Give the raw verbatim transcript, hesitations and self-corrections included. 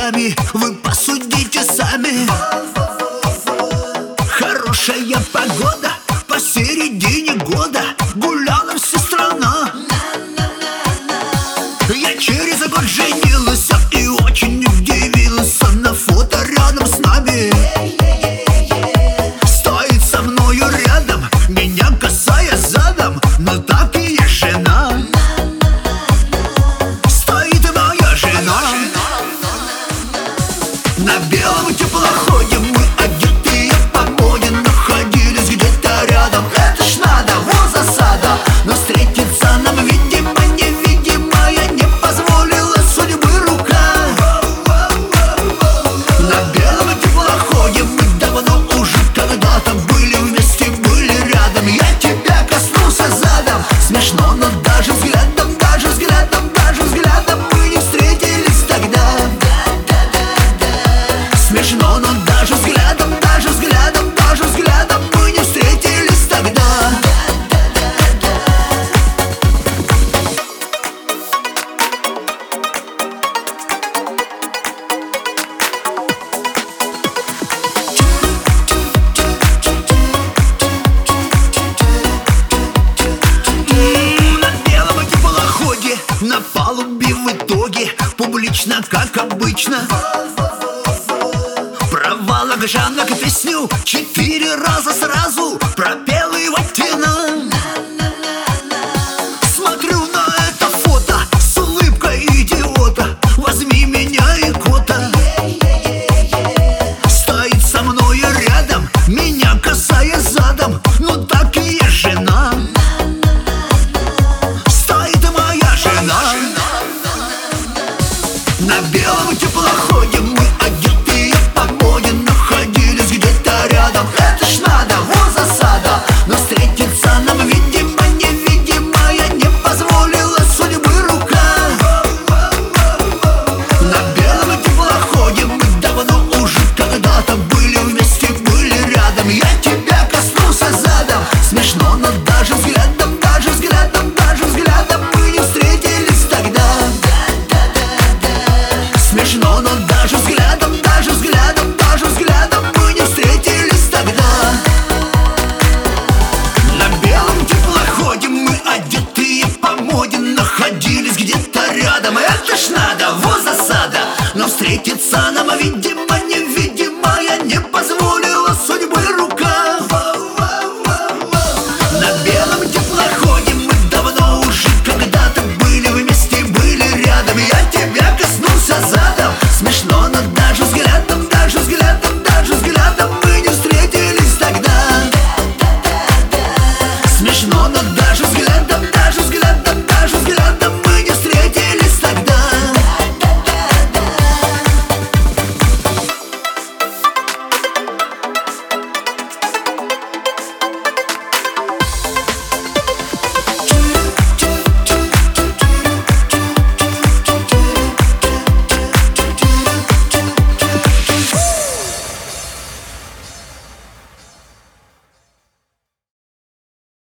друзьями, вы посудите сами. Хорошая погода посередине года, гуляла вся страна. Я через год женился и очень удивился на фото рядом с нами. Стоит со мною рядом, меня касаясь задом, но так и есть жена. Стоит моя жена. На белом теплоходе мы одетые по моде находились где-то рядом. Это ж надо, вот засада. Но встретиться нам, видимо, невидимая не позволила судьбы рука. На белом теплоходе мы давно уже когда-то были вместе, были рядом. Я тебя коснулся задом. Смешно, но даже взглядом, даже взглядом, даже взглядом мы не встретились тогда. Смешно, но даже взглядом, даже взглядом, даже взглядом мы не встретились тогда. На белом теплоходе, на палубе в итоге публично, как обычно, про волокжанок песню четыре раза сразу пропел его тена. Смотрю на это фото с улыбкой идиота. Возьми меня и кота. Стоит со мною рядом, меня касаясь задом, но так и есть жена. Стоит моя жена. На белом теплоходе мы одетые по моде находились где-то рядом. Это ж надо, вот засада. Но встретиться нам, видимо, невидимая не позволила судьбы рука. На белом теплоходе мы давно уже когда-то были вместе, были рядом. Я тебя коснулся задом. Смешно, но даже взглядом, даже взглядом, даже взглядом мы не встретились тогда. Смешно, но даже взглядом, даже взглядом, даже взглядом мы не встретились тогда. На белом теплоходе мы одетые по моде находились где-то рядом. Это ж надо, вот засада. Но встретиться нам, видимо,